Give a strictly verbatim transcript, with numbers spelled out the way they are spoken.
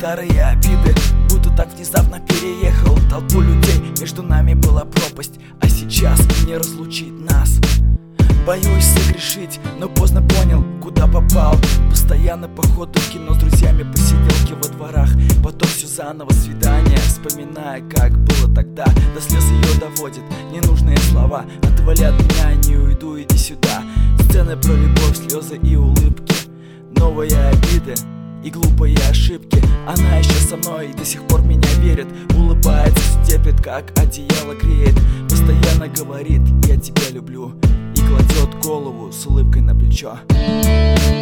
старые обиды, будто так внезапно переехал толпу людей. Между нами была пропасть, а сейчас не разлучить нас. Боюсь согрешить, но поздно понял, куда попал. Постоянно походу в кино с друзьями, посиделки во дворах. Потом все заново, свидания, вспоминая, как было тогда. До слез ее доводит ненужные слова. Отвали от меня, не уйду, иди сюда. Сцены про любовь, слезы и улыбки, новые обиды и глупые ошибки. Она еще со мной и до сих пор меня верит. Улыбается, степит, как одеяло греет. Постоянно говорит: я тебя люблю, и кладет голову с улыбкой на плечо.